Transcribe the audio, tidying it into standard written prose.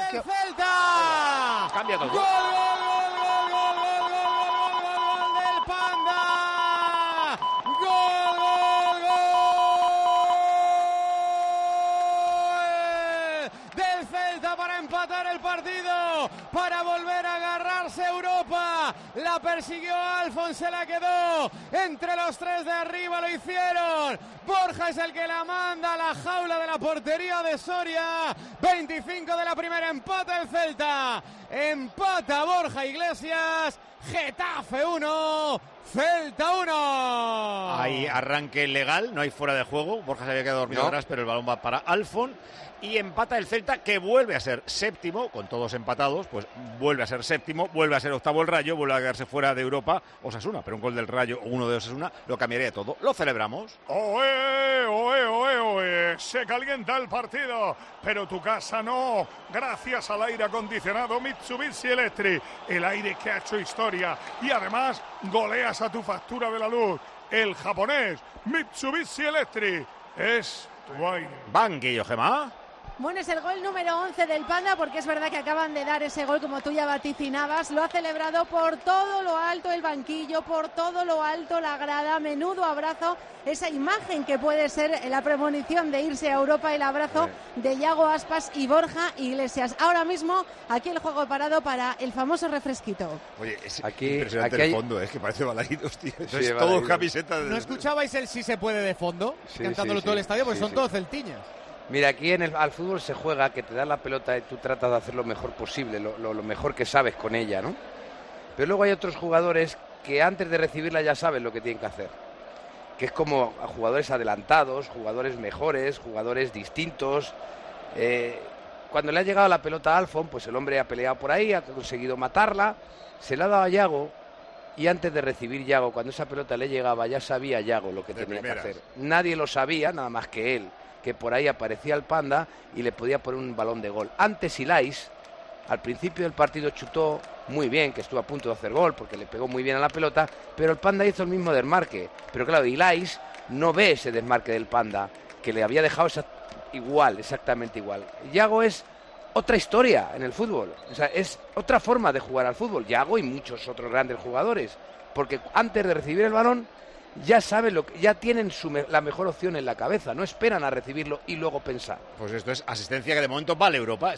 del Celta. Cambia todo. ¡Gol del Panda! ¡Gol del Celta para empatar el partido, para volver a agarrarse Europa! La persiguió Alfon, se la quedó entre los tres de arriba, lo hicieron. Borja es el que la manda a la jaula de la portería de Soria. 25 de la primera, empata el Celta. Empata Borja Iglesias. Getafe 1, Celta 1. Hay arranque legal, no hay fuera de juego. Borja se había quedado dormido atrás, pero el balón va para Alfon. Y empata el Celta, que vuelve a ser séptimo, con todos empatados, pues vuelve a ser séptimo, vuelve a ser octavo el Rayo, vuelve a quedarse fuera de Europa Osasuna, pero un gol del Rayo o uno de Osasuna lo cambiaría todo. Lo celebramos. ¡Oe, oe, oe, oe! Se calienta el partido, pero tu casa no, gracias al aire acondicionado Mitsubishi Electric, el aire que ha hecho historia, y además goleas a tu factura de la luz. El japonés Mitsubishi Electric es tu aire. Banquillo, Gemma. Bueno, es el gol número 11 del Panda, porque es verdad que acaban de dar ese gol, como tú ya vaticinabas. Lo ha celebrado por todo lo alto el banquillo, por todo lo alto la grada. Menudo abrazo, esa imagen que puede ser la premonición de irse a Europa, el abrazo de Yago Aspas y Borja Iglesias. Ahora mismo, aquí el juego parado para el famoso refresquito. Oye, es aquí, impresionante aquí el fondo, es que parece Balaídos, tío. Sí, Es todo camiseta de... ¿No escuchabais el sí se puede de fondo? Sí, Cantándolo sí, todo el sí. estadio, pues Sí, son sí. todos celtiñas. Mira, aquí al fútbol se juega que te das la pelota y tú tratas de hacer lo mejor posible, lo mejor que sabes con ella, ¿no? Pero luego hay otros jugadores que antes de recibirla ya saben lo que tienen que hacer. Que es como a jugadores adelantados, jugadores mejores, jugadores distintos. Cuando le ha llegado la pelota a Alfon, pues el hombre ha peleado por ahí, ha conseguido matarla, se la ha dado a Yago. Y antes de recibir Yago, cuando esa pelota le llegaba, ya sabía Yago lo que tenía que hacer. Nadie lo sabía, nada más que él, que por ahí aparecía el Panda y le podía poner un balón de gol. Antes Ilais, al principio del partido chutó muy bien, que estuvo a punto de hacer gol porque le pegó muy bien a la pelota, pero el Panda hizo el mismo desmarque. Pero claro, Ilais no ve ese desmarque del Panda, que le había dejado exactamente igual. Yago es otra historia en el fútbol, o sea, es otra forma de jugar al fútbol. Yago y muchos otros grandes jugadores, porque antes de recibir el balón ya saben ya tienen la mejor opción en la cabeza, no esperan a recibirlo y luego pensar. Pues esto es asistencia que de momento vale Europa.